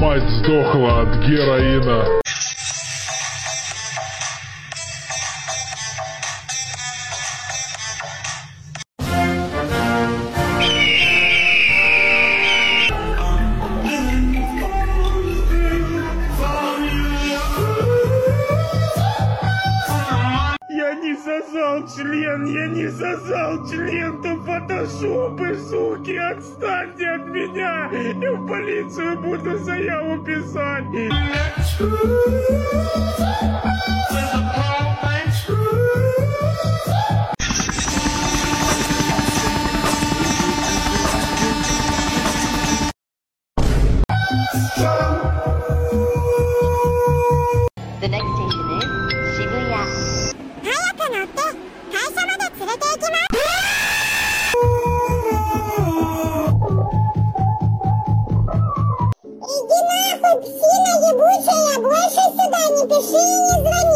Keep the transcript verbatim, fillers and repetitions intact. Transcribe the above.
мать сдохла от героина. Я не сосал член, я не сосал член, то фотошопы, суки, отстаньте от меня, я в полицию буду заяву писать. The next station is Shibuya. 早く乗って会社まで連れて行きます。Иди нахуй, псина ебучая, больше сюда не пиши и не звони.